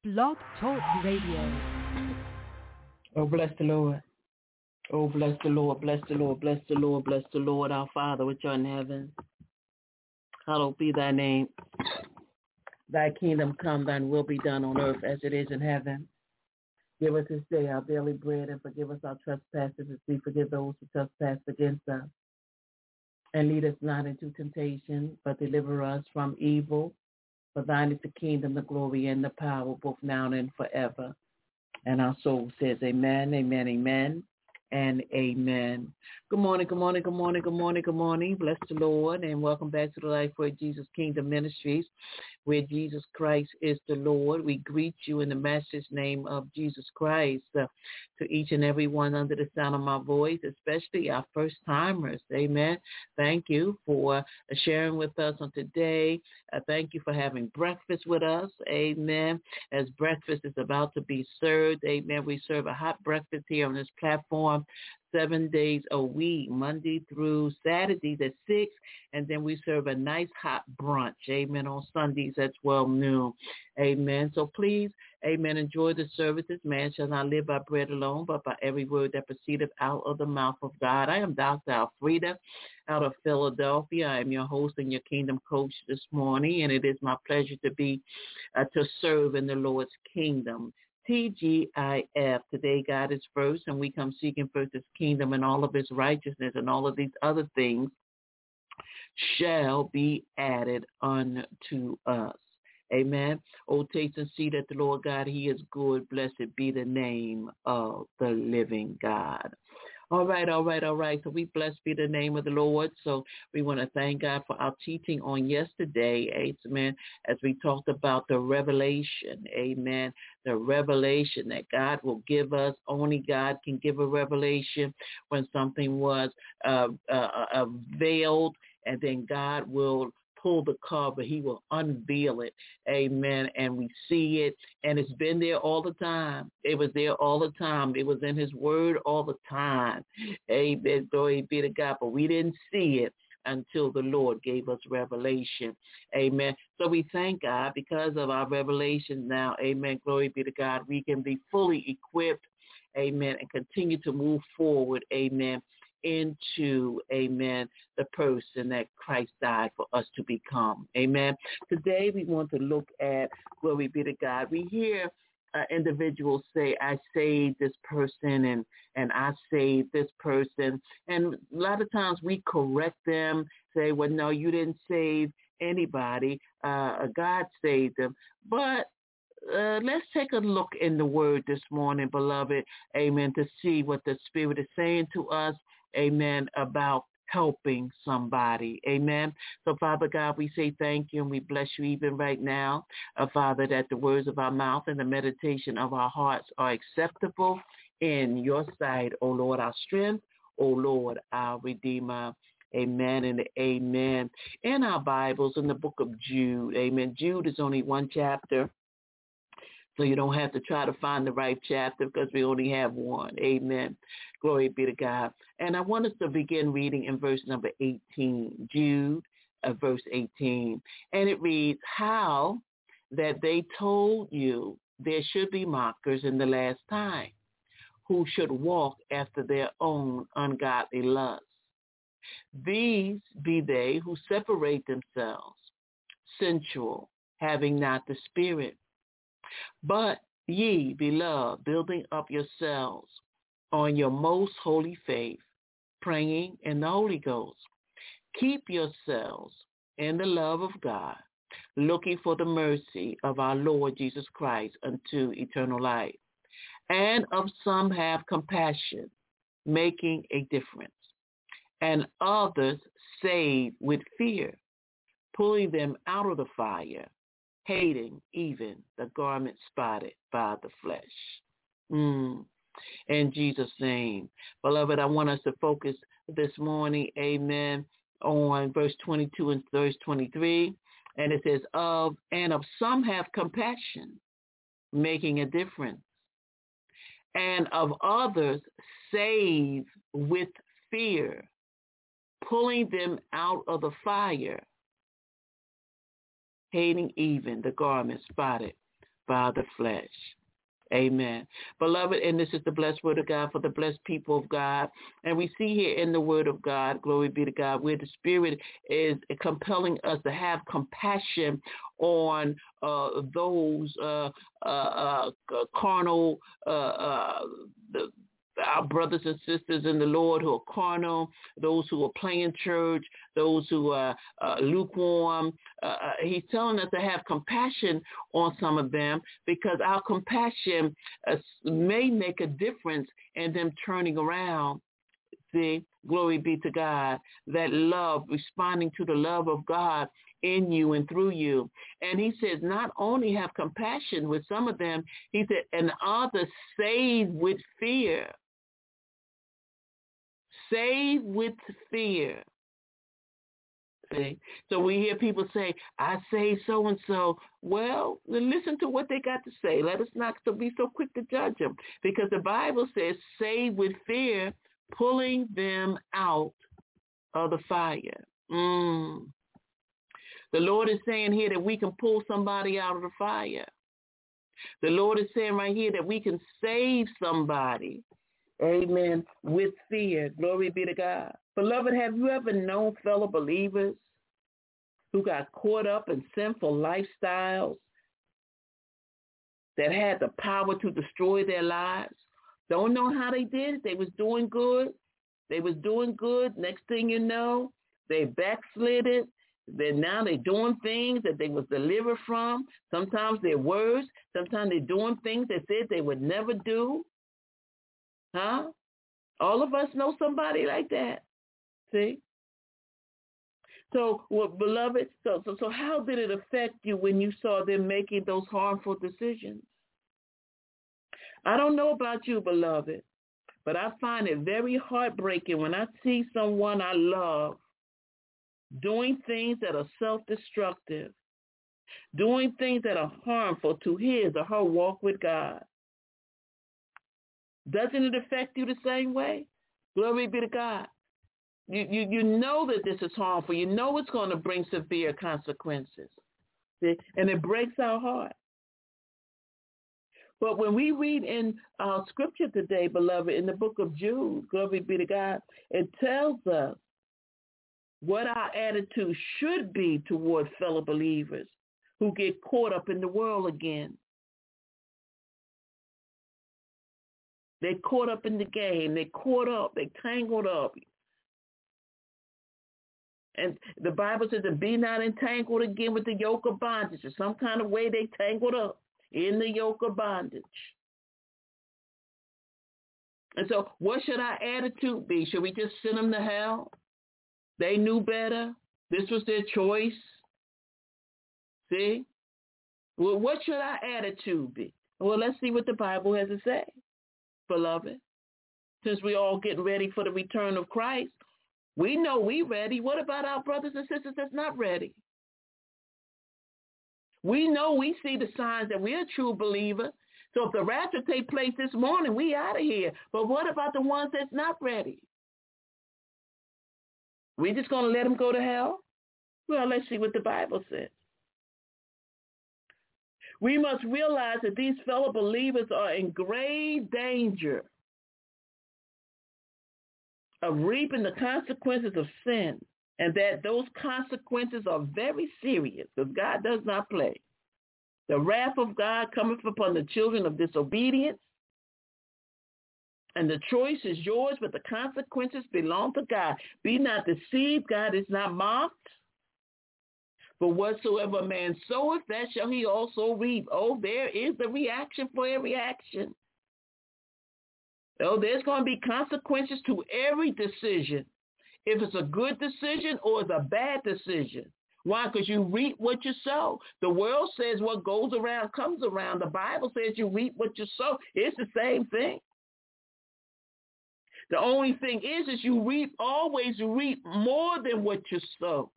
Blog Talk Radio. Oh, bless the Lord. Oh, bless the Lord, bless the Lord, bless the Lord, bless the Lord, our Father which art in heaven. Hallowed be thy name. Thy kingdom come, thine will be done on earth as it is in heaven. Give us this day our daily bread, and forgive us our trespasses as we forgive those who trespass against us. And lead us not into temptation, but deliver us from evil. For thine is the kingdom, the glory, and the power, both now and forever. And our soul says amen, amen, amen, and amen. Good morning, good morning, good morning, good morning, good morning. Bless the Lord, and welcome back to the Life for Jesus Kingdom Ministries, where Jesus Christ is the Lord. We greet you in the Master's name of Jesus Christ. To each and every one under the sound of my voice, especially our first-timers. Amen. Thank you for sharing with us on today. Thank you for having breakfast with us. Amen. As breakfast is about to be served. Amen. We serve a hot breakfast here on this platform 7 days a week, Monday through Saturdays at 6, and then we serve a nice hot brunch, amen, on Sundays at 12 noon, amen. So please, amen, enjoy the services. Man shall not live by bread alone, but by every word that proceedeth out of the mouth of God. I am Dr. Alfreda out of Philadelphia. I am your host and your kingdom coach this morning, and it is my pleasure to serve in the Lord's kingdom. TGIF. Today, God is first, and we come seeking first His kingdom and all of His righteousness, and all of these other things shall be added unto us. Amen. Oh, taste and see that the Lord God, He is good. Blessed be the name of the living God. All right. So we blessed be the name of the Lord. So we want to thank God for our teaching on yesterday, amen, as we talked about the revelation, amen, the revelation that God will give us. Only God can give a revelation when something was veiled, and then God will pull the cover. He will unveil it. Amen. And we see it. And it's been there all the time. It was there all the time. It was in His word all the time. Amen. Glory be to God. But we didn't see it until the Lord gave us revelation. Amen. So we thank God because of our revelation now. Amen. Glory be to God. We can be fully equipped. Amen. And continue to move forward. Amen. Into, amen, the person that Christ died for us to become. Amen. Today we want to look at, glory be to God. We hear individuals say, I saved this person and I saved this person. And a lot of times we correct them, say, well, no, you didn't save anybody. God saved them. But let's take a look in the word this morning, beloved, amen, to see what the Spirit is saying to us, amen, about helping somebody, amen. So, Father God, we say thank you and we bless you even right now, Father, that the words of our mouth and the meditation of our hearts are acceptable in your sight, O Lord, our strength, O Lord, our Redeemer. Amen and amen. In our Bibles, in the book of Jude, amen, Jude is only one chapter. So you don't have to try to find the right chapter because we only have one. Amen. Glory be to God. And I want us to begin reading in verse number 18, Jude, verse 18. And it reads, how that they told you there should be mockers in the last time, who should walk after their own ungodly lusts. These be they who separate themselves, sensual, having not the Spirit. But ye, beloved, building up yourselves on your most holy faith, praying in the Holy Ghost, keep yourselves in the love of God, looking for the mercy of our Lord Jesus Christ unto eternal life. And of some have compassion, making a difference, and others save with fear, pulling them out of the fire, hating even the garment spotted by the flesh. In Jesus' name. Beloved, I want us to focus this morning, amen, on verse 22 and verse 23. And it says, of some have compassion, making a difference, and of others save with fear, pulling them out of the fire, hating even the garment spotted by the flesh. Amen. Beloved, and this is the blessed word of God for the blessed people of God. And we see here in the word of God, glory be to God, where the Spirit is compelling us to have compassion on those carnal, our brothers and sisters in the Lord who are carnal, those who are playing church, those who are lukewarm. He's telling us to have compassion on some of them because our compassion may make a difference in them turning around. See, glory be to God, that love, responding to the love of God in you and through you. And he says not only have compassion with some of them, he said, and others save with fear. Save with fear. See? So we hear people say, I say so-and-so. Well, listen to what they got to say. Let us not be so quick to judge them. Because the Bible says, save with fear, pulling them out of the fire. The Lord is saying here that we can pull somebody out of the fire. The Lord is saying right here that we can save somebody. Amen. With fear. Glory be to God. Beloved, have you ever known fellow believers who got caught up in sinful lifestyles that had the power to destroy their lives? Don't know how they did it. They was doing good. Next thing you know, they backslided. Now they're doing things that they was delivered from. Sometimes they're worse. Sometimes they're doing things they said they would never do. Huh? All of us know somebody like that. See? So, well, beloved, so how did it affect you when you saw them making those harmful decisions? I don't know about you, beloved, but I find it very heartbreaking when I see someone I love doing things that are self-destructive, doing things that are harmful to his or her walk with God. Doesn't it affect you the same way? Glory be to God. You know that this is harmful. You know it's going to bring severe consequences. See? And it breaks our heart. But when we read in our scripture today, beloved, in the book of Jude, glory be to God, it tells us what our attitude should be toward fellow believers who get caught up in the world again. They're caught up in the game. They're caught up. They're tangled up. And the Bible says to be not entangled again with the yoke of bondage. In some kind of way they tangled up in the yoke of bondage. And so what should our attitude be? Should we just send them to hell? They knew better. This was their choice. See? Well, what should our attitude be? Well, let's see what the Bible has to say, beloved. Since we all getting ready for the return of Christ, we know we ready. What about our brothers and sisters that's not ready? We know we see the signs that we're a true believer. So if the rapture take place this morning, we out of here. But what about the ones that's not ready? We just going to let them go to hell? Well, let's see what the Bible says. We must realize that these fellow believers are in grave danger of reaping the consequences of sin, and that those consequences are very serious because God does not play. The wrath of God cometh upon the children of disobedience, and the choice is yours, but the consequences belong to God. Be not deceived, God is not mocked. For whatsoever a man soweth, that shall he also reap. Oh, there is a reaction for every action. Oh, there's going to be consequences to every decision. If it's a good decision or it's a bad decision. Why? Because you reap what you sow. The world says what goes around comes around. The Bible says you reap what you sow. It's the same thing. The only thing is you always reap more than what you sow.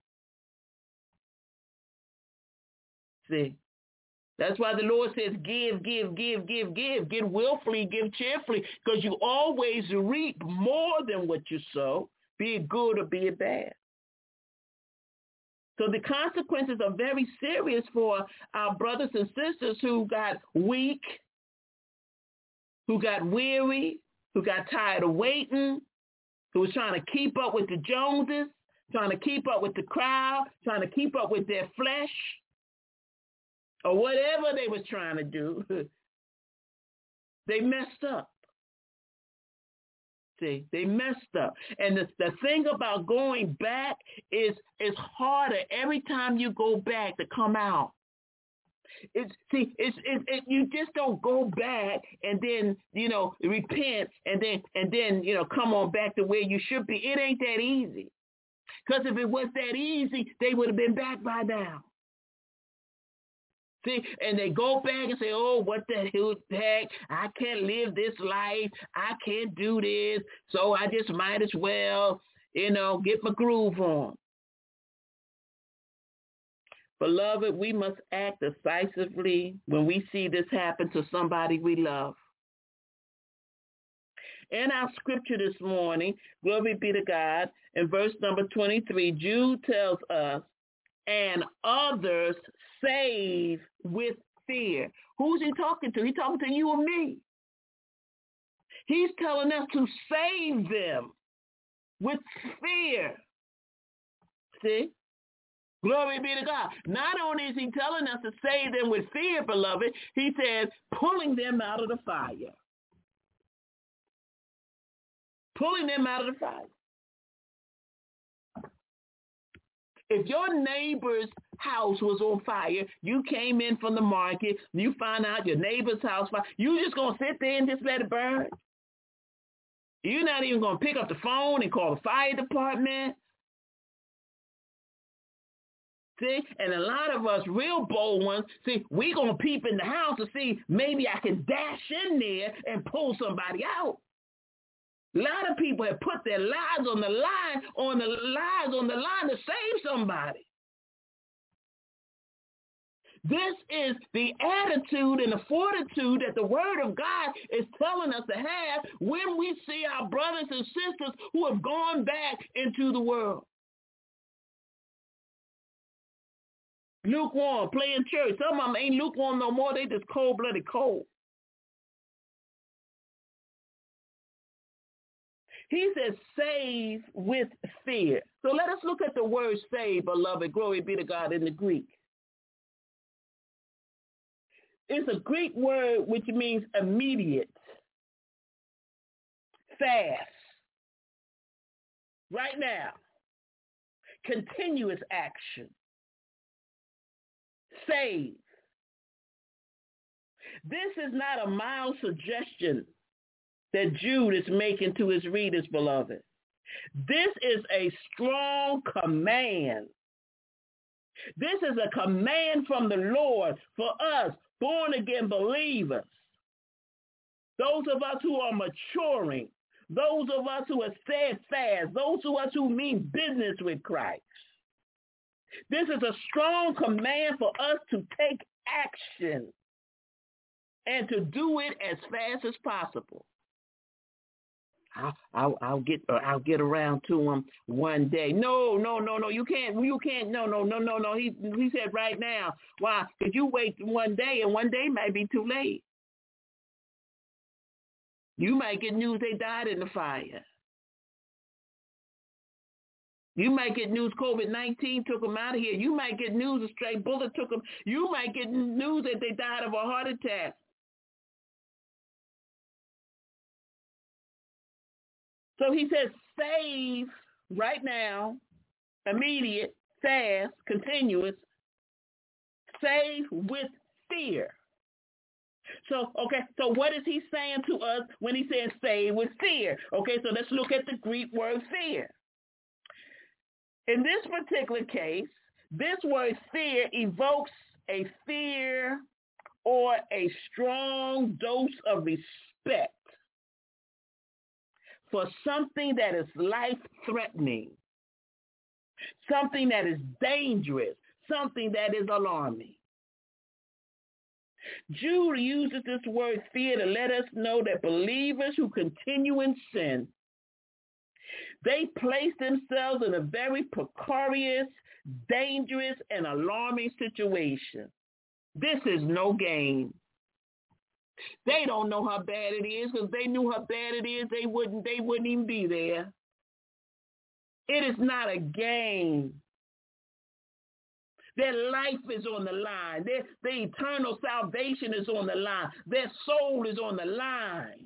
See? That's why the Lord says give. Give willfully, give cheerfully, because you always reap more than what you sow, be it good or be it bad. So the consequences are very serious for our brothers and sisters who got weak, who got weary, who got tired of waiting, who was trying to keep up with the Joneses, trying to keep up with the crowd, trying to keep up with their flesh, or whatever they was trying to do. They messed up. See, they messed up. And the thing about going back is it's harder every time you go back to come out. You just don't go back and then, repent and then, come on back to where you should be. It ain't that easy. Because if it was that easy, they would have been back by now. See, and they go back and say, oh, what the heck? I can't live this life. I can't do this. So I just might as well, get my groove on. Beloved, we must act decisively when we see this happen to somebody we love. In our scripture this morning, glory be to God, in verse number 23, Jude tells us, and others save with fear. Who's he talking to? He's talking to you and me. He's telling us to save them with fear. See? Glory be to God. Not only is he telling us to save them with fear, beloved, he says pulling them out of the fire. Pulling them out of the fire. If your neighbor's house was on fire, you came in from the market, you find out your neighbor's house fire, you just going to sit there and just let it burn? You're not even going to pick up the phone and call the fire department? See, and a lot of us real bold ones, see, we going to peep in the house to see maybe I can dash in there and pull somebody out. A lot of people have put their lives on the line to save somebody. This is the attitude and the fortitude that the Word of God is telling us to have when we see our brothers and sisters who have gone back into the world. Lukewarm, playing church. Some of them ain't lukewarm no more. They just cold-blooded cold. He says, save with fear. So let us look at the word save, beloved. Glory be to God in the Greek. It's a Greek word which means immediate, fast, right now, continuous action, save. This is not a mild suggestion that Jude is making to his readers, beloved. This is a strong command. This is a command from the Lord for us, born-again believers, those of us who are maturing, those of us who are steadfast, those of us who mean business with Christ. This is a strong command for us to take action and to do it as fast as possible. I'll get around to him one day. No, you can't. No. He said right now. Why? Because you wait one day, and one day might be too late. You might get news they died in the fire. You might get news COVID-19 took them out of here. You might get news a stray bullet took them. You might get news that they died of a heart attack. So he says, save right now, immediate, fast, continuous, save with fear. So what is he saying to us when he says save with fear? Okay, so let's look at the Greek word fear. In this particular case, this word fear evokes a fear or a strong dose of respect for something that is life-threatening, something that is dangerous, something that is alarming. Jude uses this word fear to let us know that believers who continue in sin, they place themselves in a very precarious dangerous and alarming situation. This is no game. They don't know how bad it is, because they knew how bad it is, they wouldn't even be there. It is not a game. Their life is on the line. Their eternal salvation is on the line. Their soul is on the line.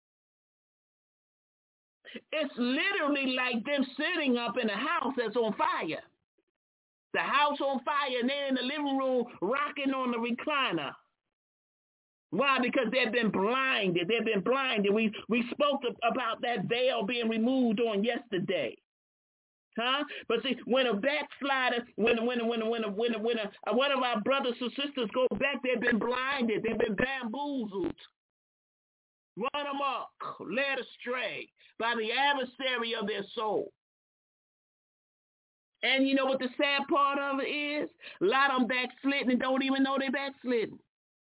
It's literally like them sitting up in a house that's on fire. The house on fire, and they're in the living room rocking on the recliner. Why? Because they've been blinded. They've been blinded. We spoke about that veil being removed on yesterday. Huh? But see, when a backslider, when one of our brothers or sisters go back, they've been blinded. They've been bamboozled. Run amok, led astray by the adversary of their soul. And you know what the sad part of it is? A lot of them backsliding and don't even know they backsliding.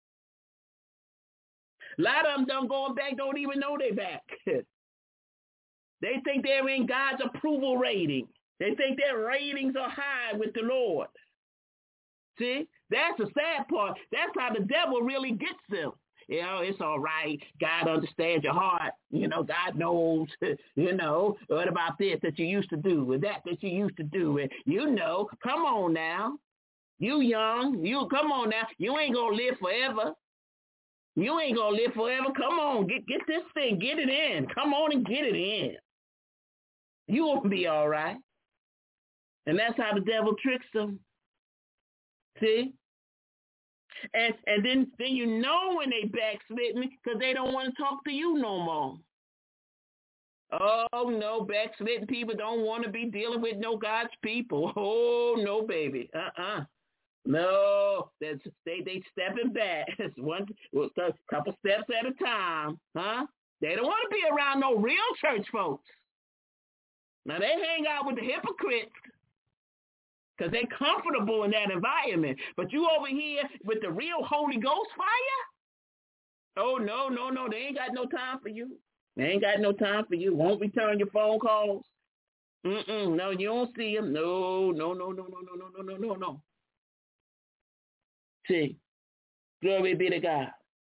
A lot of them done going back, don't even know they back. They think they're in God's approval rating. They think their ratings are high with the Lord. See? That's the sad part. That's how the devil really gets them. You know, it's all right. God understands your heart. You know, God knows, you know, what about this that you used to do and that you used to do. And, you know, come on now. You young. You come on now. You ain't going to live forever. You ain't going to live forever. Come on. Get this thing. Get it in. Come on and get it in. You will be all right. And that's how the devil tricks them. See? And then you know when they backslidden, because they don't want to talk to you no more. Oh, no, backslidden people don't want to be dealing with no God's people. Oh, no, baby. No, they stepping back. It's a couple steps at a time. Huh? They don't want to be around no real church folks. Now, they hang out with the hypocrites, because they're comfortable in that environment. But you over here with the real Holy Ghost fire? Oh, no. They ain't got no time for you. They ain't got no time for you. Won't return your phone calls. No, you don't see them. No. See, glory be to God.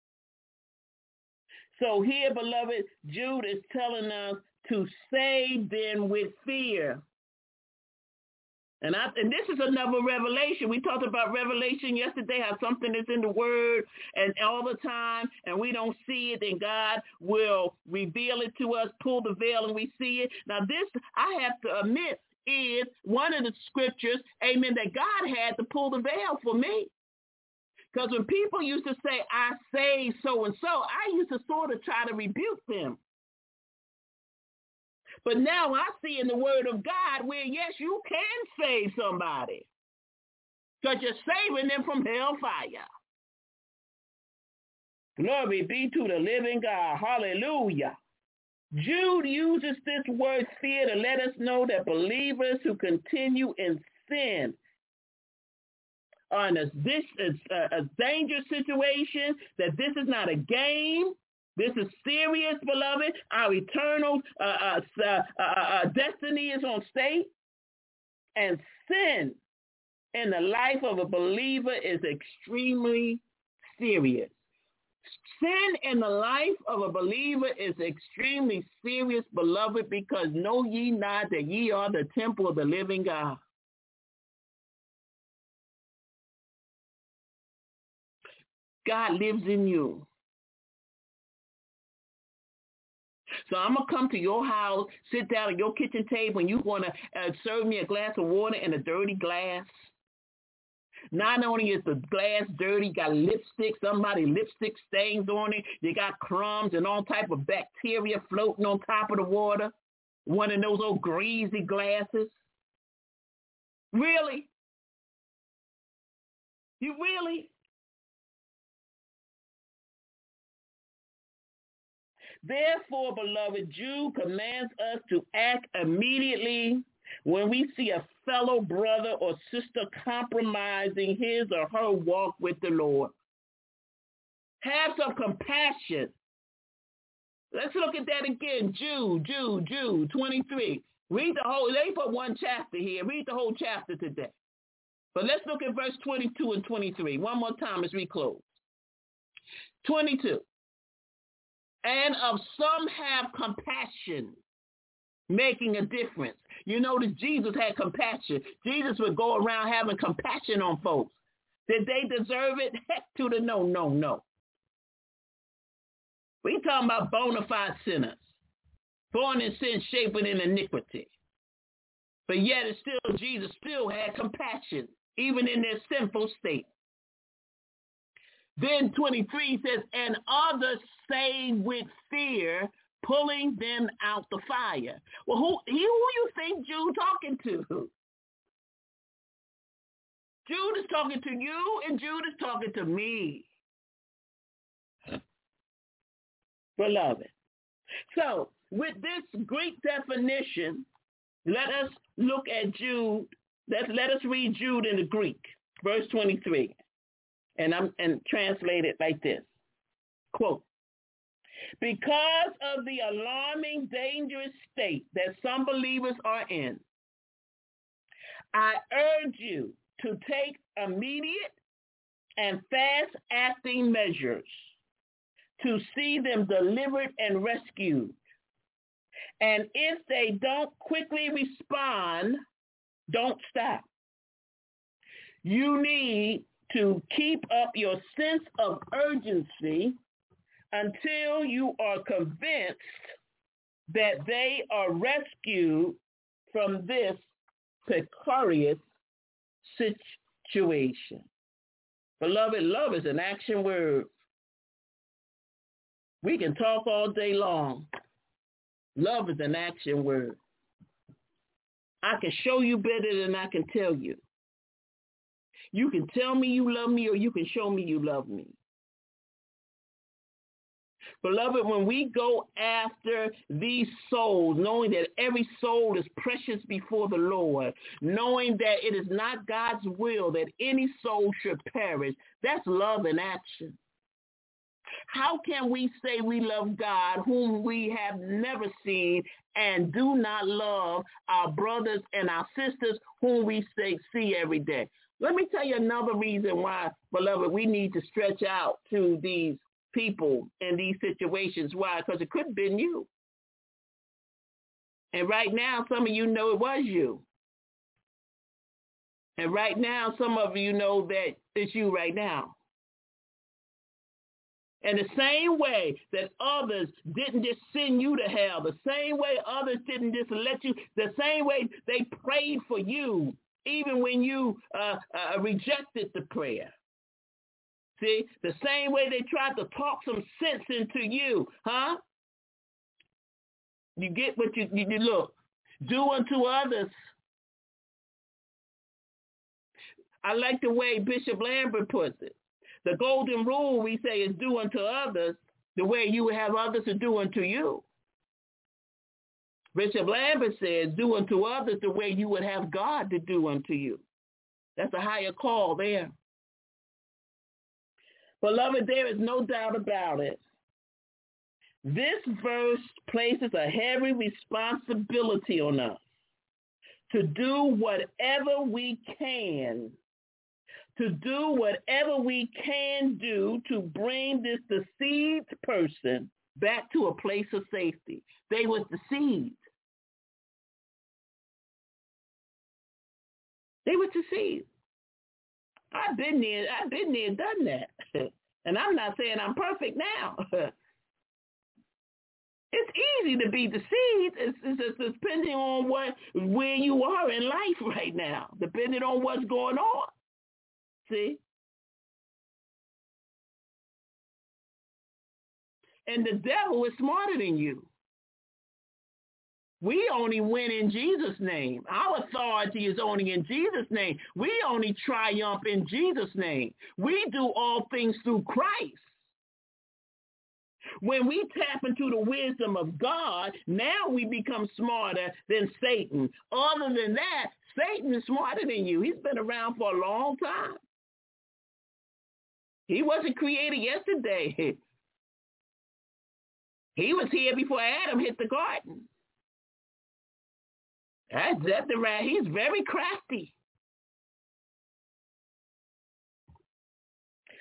So here, beloved, Jude is telling us to save them with fear. And this is another revelation. We talked about revelation yesterday, how something is in the word and all the time, and we don't see it, and God will reveal it to us, pull the veil, and we see it. Now this, I have to admit, is one of the scriptures, amen, that God had to pull the veil for me. Because when people used to say, I saved so-and-so, I used to sort of try to rebuke them. But now I see in the word of God where, yes, you can save somebody, because you're saving them from hellfire. Glory be to the living God. Hallelujah. Jude uses this word fear to let us know that believers who continue in sin are in a dangerous situation, that this is not a game. This is serious, beloved. Our eternal destiny is on stake. And sin in the life of a believer is extremely serious. Sin in the life of a believer is extremely serious, beloved, because know ye not that ye are the temple of the living God. God lives in you. So I'm going to come to your house, sit down at your kitchen table, and you're going to serve me a glass of water in a dirty glass. Not only is the glass dirty, got lipstick, somebody lipstick stains on it. You got crumbs and all type of bacteria floating on top of the water. One of those old greasy glasses. Really? You really? Therefore, beloved, Jude commands us to act immediately when we see a fellow brother or sister compromising his or her walk with the Lord. Have some compassion. Let's look at that again. Jude 23. Read the whole, they put one chapter here. Read the whole chapter today. But let's look at verse 22 and 23. One more time as we close. 22. And of some have compassion, making a difference. You notice Jesus had compassion. Jesus would go around having compassion on folks. Did they deserve it? Heck to the no, no, no. We talking about bona fide sinners, born in sin, shapen in iniquity. But yet it's still, Jesus still had compassion, even in their sinful state. Then 23 says, and others say with fear, pulling them out the fire. Well, who you think Jude talking to? Jude is talking to you, and Jude is talking to me. Beloved. So, with this Greek definition, let us look at Jude. Let us read Jude in the Greek, verse 23. And translate it like this. Quote, because of the alarming, dangerous state that some believers are in, I urge you to take immediate and fast-acting measures to see them delivered and rescued. And if they don't quickly respond, don't stop. You need to keep up your sense of urgency until you are convinced that they are rescued from this precarious situation. Beloved, love is an action word. We can talk all day long. Love is an action word. I can show you better than I can tell you. You can tell me you love me, or you can show me you love me. Beloved, when we go after these souls, knowing that every soul is precious before the Lord, knowing that it is not God's will that any soul should perish, that's love in action. How can we say we love God whom we have never seen and do not love our brothers and our sisters whom we see every day? Let me tell you another reason why, beloved, we need to stretch out to these people in these situations. Why? Because it could have been you. And right now, some of you know it was you. And right now, some of you know that it's you right now. And the same way that others didn't just send you to hell, the same way others didn't just let you, the same way they prayed for you, even when you rejected the prayer. See, the same way they tried to talk some sense into you, huh? You get what you look. Do unto others. I like the way Bishop Lambert puts it. The golden rule, we say, is do unto others the way you would have others to do unto you. Bishop Lambert says, do unto others the way you would have God to do unto you. That's a higher call there. Beloved, there is no doubt about it. This verse places a heavy responsibility on us to do whatever we can, to bring this deceived person back to a place of safety. They was deceived. They were deceived. I've been there, done that. And I'm not saying I'm perfect now. It's easy to be deceived. It's depending on where you are in life right now, depending on what's going on. See? And the devil is smarter than you. We only win in Jesus' name. Our authority is only in Jesus' name. We only triumph in Jesus' name. We do all things through Christ. When we tap into the wisdom of God, now we become smarter than Satan. Other than that, Satan is smarter than you. He's been around for a long time. He wasn't created yesterday. He was here before Adam hit the garden. That's right. He's very crafty.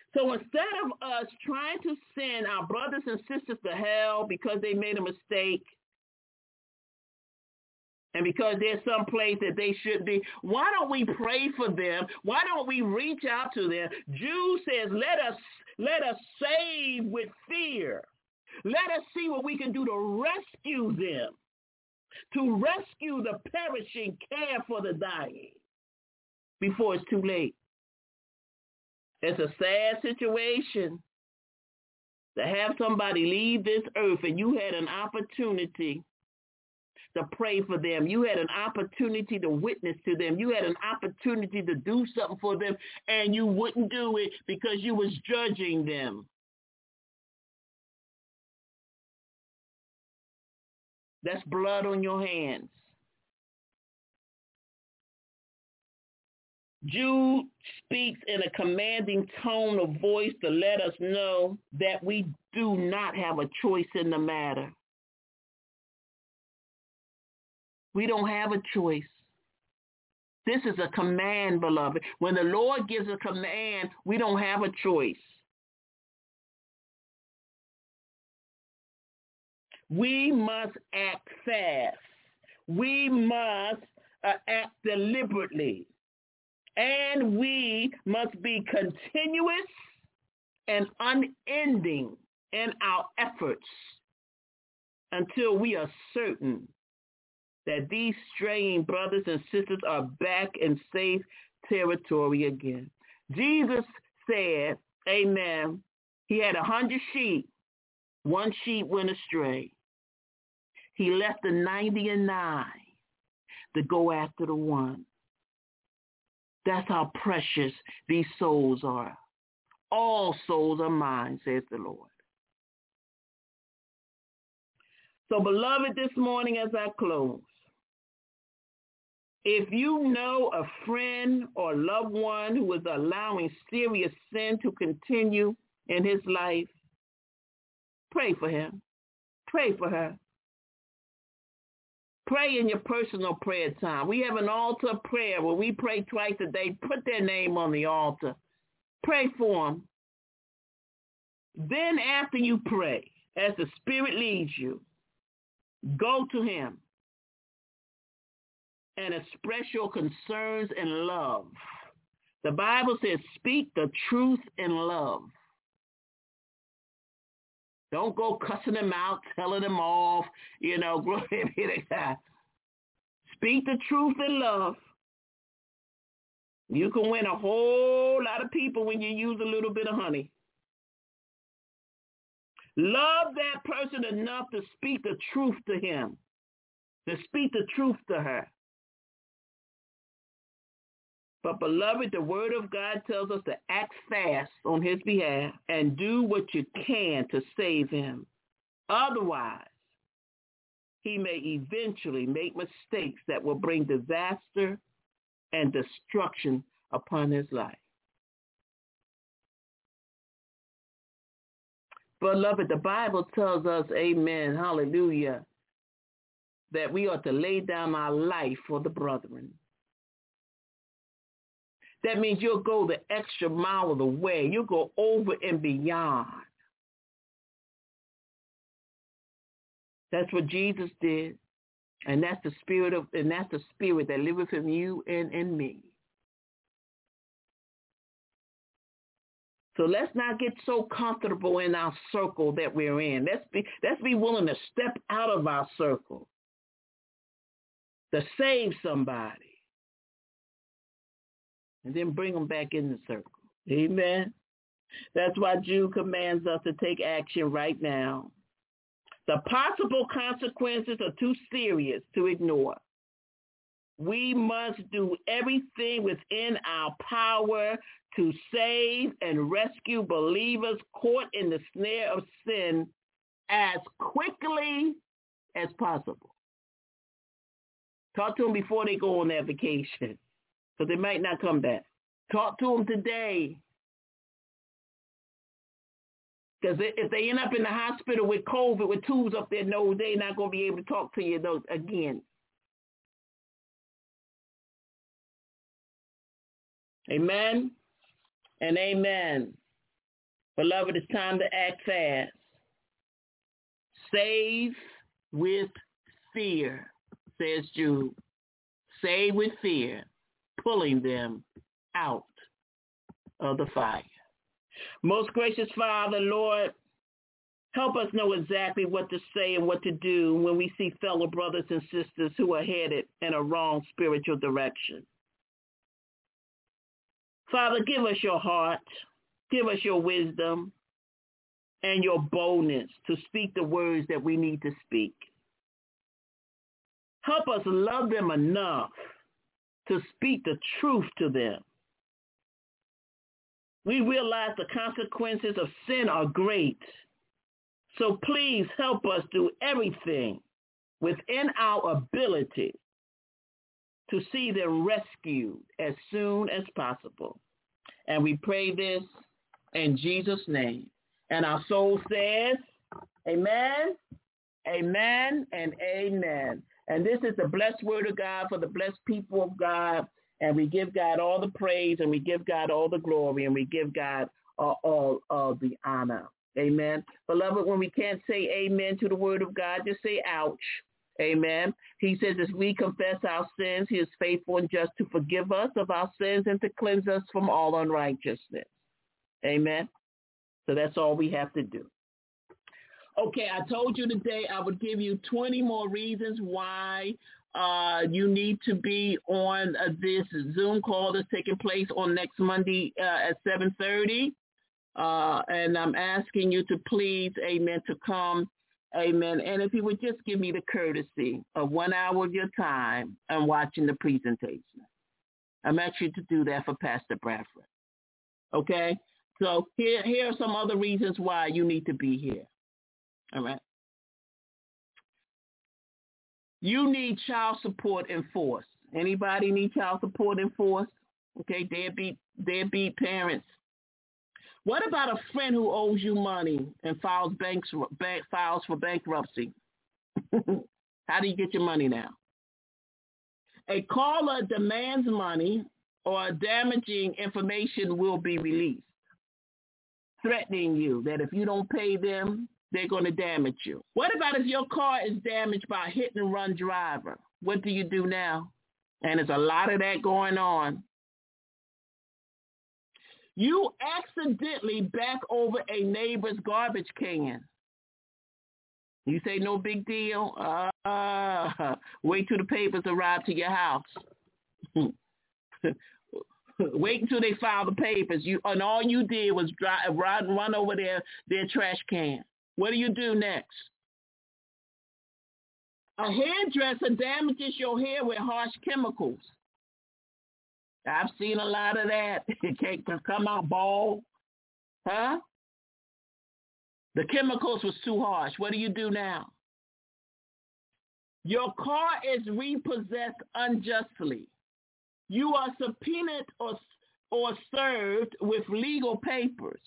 So instead of us trying to send our brothers and sisters to hell because they made a mistake, and because there's some place that they should be, why don't we pray for them? Why don't we reach out to them? Jude says, let us save with fear. Let us see what we can do to rescue them, to rescue the perishing, care for the dying before it's too late. It's a sad situation to have somebody leave this earth and you had an opportunity to pray for them. You had an opportunity to witness to them. You had an opportunity to do something for them, and you wouldn't do it because you was judging them. That's blood on your hands. Jude speaks in a commanding tone of voice to let us know that we do not have a choice in the matter. We don't have a choice. This is a command, beloved. When the Lord gives a command, we don't have a choice. We must act fast. We must act deliberately. And we must be continuous and unending in our efforts until we are certain that these straying brothers and sisters are back in safe territory again. Jesus said, amen, he had 100 sheep. One sheep went astray. He left the 99 to go after the one. That's how precious these souls are. All souls are mine, says the Lord. So, beloved, this morning as I close, if you know a friend or loved one who is allowing serious sin to continue in his life, pray for him. Pray for her. Pray in your personal prayer time. We have an altar prayer where we pray twice a day. Put their name on the altar. Pray for them. Then after you pray, as the Spirit leads you, go to him and express your concerns in love. The Bible says, speak the truth in love. Don't go cussing them out, telling them off, glory be to God. Speak the truth in love. You can win a whole lot of people when you use a little bit of honey. Love that person enough to speak the truth to him, to speak the truth to her. But, beloved, the word of God tells us to act fast on his behalf and do what you can to save him. Otherwise, he may eventually make mistakes that will bring disaster and destruction upon his life. Beloved, the Bible tells us, amen, hallelujah, that we ought to lay down our life for the brethren. That means you'll go the extra mile of the way. You'll go over and beyond. That's what Jesus did. And that's the spirit that liveth in you and in me. So let's not get so comfortable in our circle that we're in. Let's be willing to step out of our circle to save somebody. And then bring them back in the circle. Amen. That's why Jude commands us to take action right now. The possible consequences are too serious to ignore. We must do everything within our power to save and rescue believers caught in the snare of sin as quickly as possible. Talk to them before they go on their vacation, because they might not come back. Talk to them today. Because if they end up in the hospital with COVID, with tubes up their nose, they're not going to be able to talk to you again. Amen and amen. Beloved, it's time to act fast. Save with fear, says Jude. Save with fear, pulling them out of the fire. Most gracious Father, Lord, help us know exactly what to say and what to do when we see fellow brothers and sisters who are headed in a wrong spiritual direction. Father, give us your heart, give us your wisdom, and your boldness to speak the words that we need to speak. Help us love them enough to speak the truth to them. We realize the consequences of sin are great. So please help us do everything within our ability to see them rescued as soon as possible. And we pray this in Jesus' name. And our soul says, amen, amen, and amen. And this is the blessed word of God for the blessed people of God. And we give God all the praise, and we give God all the glory, and we give God all of the honor. Amen. Beloved, when we can't say amen to the word of God, just say ouch. Amen. He says, as we confess our sins, he is faithful and just to forgive us of our sins and to cleanse us from all unrighteousness. Amen. So that's all we have to do. Okay, I told you today I would give you 20 more reasons why you need to be on this Zoom call that's taking place on next Monday at 7:30. And I'm asking you to please, amen, to come, amen. And if you would just give me the courtesy of 1 hour of your time and watching the presentation. I'm asking you to do that for Pastor Bradford. Okay? So here are some other reasons why you need to be here. All right? You need child support enforced. Anybody need child support enforced? Okay, deadbeat parents. What about a friend who owes you money and files for bankruptcy? How do you get your money now? A caller demands money or damaging information will be released, threatening you that if you don't pay them, they're going to damage you. What about if your car is damaged by a hit-and-run driver? What do you do now? And there's a lot of that going on. You accidentally back over a neighbor's garbage can. You say, no big deal. Wait till the papers arrive to your house. Wait until they file the papers. And all you did was run over their trash can. What do you do next? A hairdresser damages your hair with harsh chemicals. I've seen a lot of that. It can't come out bald. Huh? The chemicals was too harsh. What do you do now? Your car is repossessed unjustly. You are subpoenaed or served with legal papers.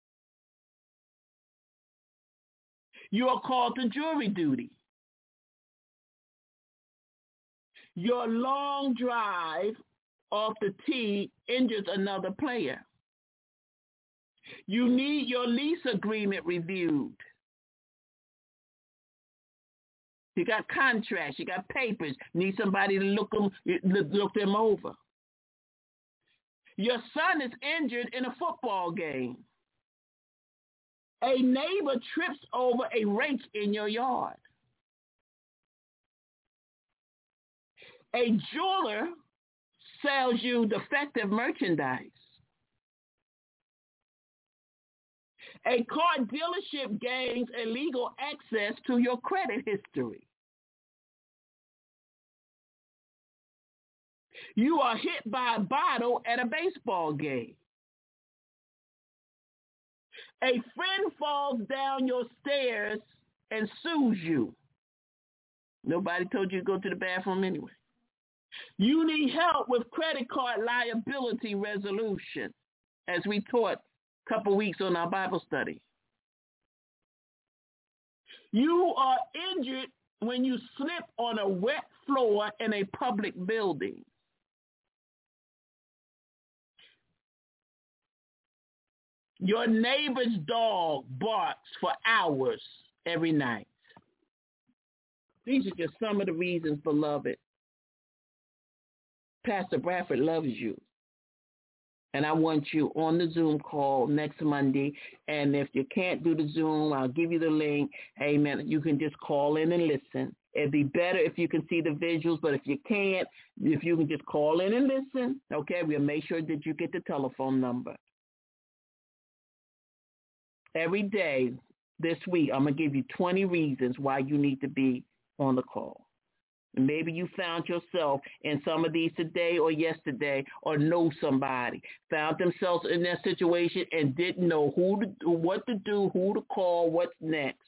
You are called to jury duty. Your long drive off the tee injures another player. You need your lease agreement reviewed. You got contracts, you got papers, you need somebody to look them over. Your son is injured in a football game. A neighbor trips over a rake in your yard. A jeweler sells you defective merchandise. A car dealership gains illegal access to your credit history. You are hit by a bottle at a baseball game. A friend falls down your stairs and sues you. Nobody told you to go to the bathroom anyway. You need help with credit card liability resolution, as we taught a couple weeks on our Bible study. You are injured when you slip on a wet floor in a public building. Your neighbor's dog barks for hours every night. These are just some of the reasons, beloved. Pastor Bradford loves you. And I want you on the Zoom call next Monday. And if you can't do the Zoom, I'll give you the link. Amen. You can just call in and listen. It'd be better if you can see the visuals, but if you can't, if you can just call in and listen, okay, we'll make sure that you get the telephone number. Every day this week, I'm going to give you 20 reasons why you need to be on the call. Maybe you found yourself in some of these today or yesterday, or know somebody found themselves in that situation and didn't know what to do, who to call, what's next.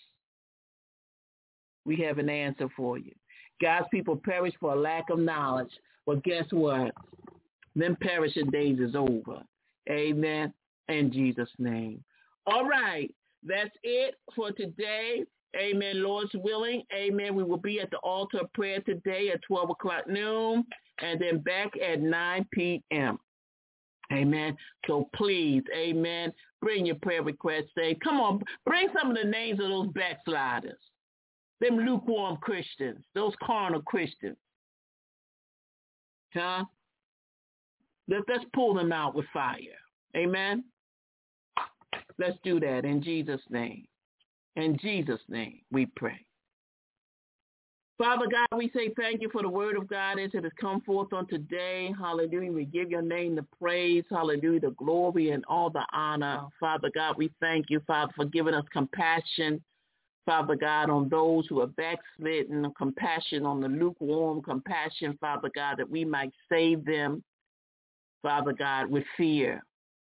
We have an answer for you. God's people perish for a lack of knowledge. Well, guess what? Them perishing days is over. Amen. In Jesus' name. All right. That's it for today. Amen. Lord's willing. Amen. We will be at the altar of prayer today at 12 o'clock noon and then back at 9 p.m. Amen. So please, amen, bring your prayer requests. Say, come on, bring some of the names of those backsliders, them lukewarm Christians, those carnal Christians. Huh? Let's pull them out with fire. Amen. Let's do that in Jesus' name. In Jesus' name, we pray. Father God, we say thank you for the word of God as it has come forth on today. Hallelujah. We give your name the praise. Hallelujah. The glory and all the honor. Father God, we thank you, Father, for giving us compassion. Father God, on those who are backslidden, compassion on the lukewarm, compassion, Father God, that we might save them, Father God, with fear,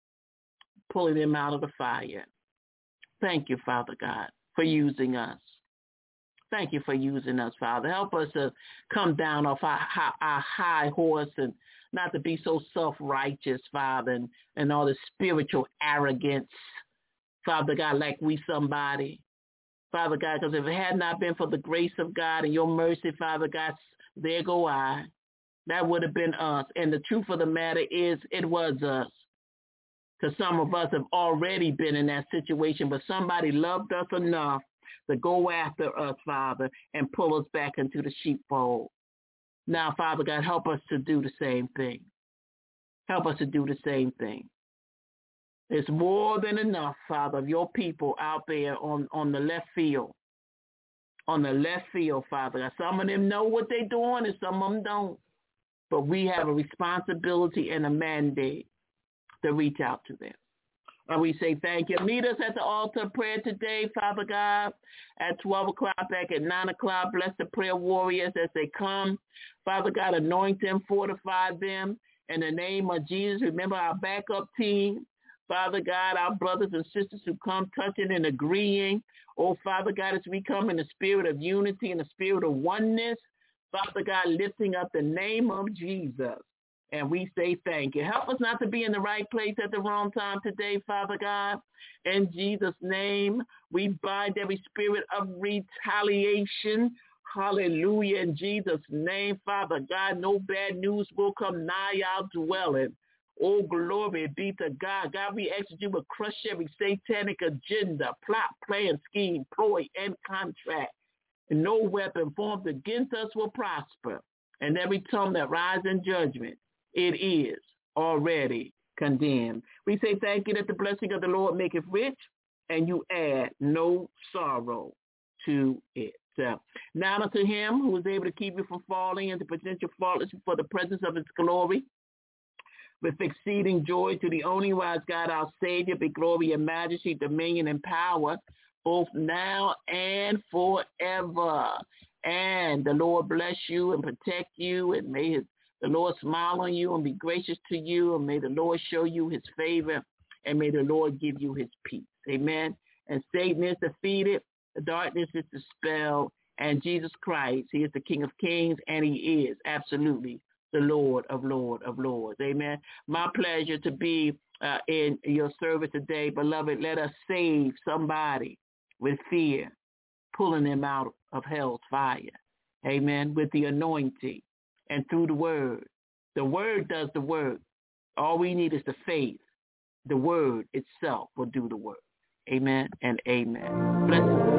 pulling them out of the fire. Thank you, Father God, for using us. Thank you for using us, Father. Help us to come down off our high horse and not to be so self-righteous, Father, and all the spiritual arrogance, Father God, like we somebody. Father God, because if it had not been for the grace of God and your mercy, Father God, there go I. That would have been us. And the truth of the matter is it was us. Because some of us have already been in that situation, but somebody loved us enough to go after us, Father, and pull us back into the sheepfold. Now, Father God, help us to do the same thing. Help us to do the same thing. It's more than enough, Father, of your people out there on the left field. On the left field, Father God. Some of them know what they're doing and some of them don't. But we have a responsibility and a mandate to reach out to them. And we say thank you. Meet us at the altar of prayer today, Father God, at 12 o'clock, back at 9 o'clock. Bless the prayer warriors as they come. Father God, anoint them, fortify them. In the name of Jesus, remember our backup team. Father God, our brothers and sisters who come touching and agreeing. Oh, Father God, as we come in the spirit of unity and the spirit of oneness, Father God, lifting up the name of Jesus. And we say thank you. Help us not to be in the right place at the wrong time today, Father God. In Jesus' name, we bind every spirit of retaliation. Hallelujah. In Jesus' name, Father God, no bad news will come nigh our dwelling. Oh, glory be to God. God, we ask that you would crush every satanic agenda, plot, plan, scheme, ploy, and contract. And no weapon formed against us will prosper. And every tongue that rises in judgment, it is already condemned. We say thank you that the blessing of the Lord maketh rich, and you add no sorrow to it. Now unto him who is able to keep you from falling into potential faultless for the presence of his glory, with exceeding joy, to the only wise God, our Savior, be glory and majesty, dominion and power, both now and forever. And the Lord bless you and protect you, and may the Lord smile on you and be gracious to you, and may the Lord show you his favor, and may the Lord give you his peace. Amen. And Satan is defeated, the darkness is dispelled, and Jesus Christ, he is the King of Kings, and he is absolutely the Lord of Lords. Amen. My pleasure to be in your service today, beloved. Let us save somebody with fear, pulling them out of hell's fire. Amen. With the anointing and through the word. The word does the work. All we need is the faith. The word itself will do the work. Amen and amen. Blessings.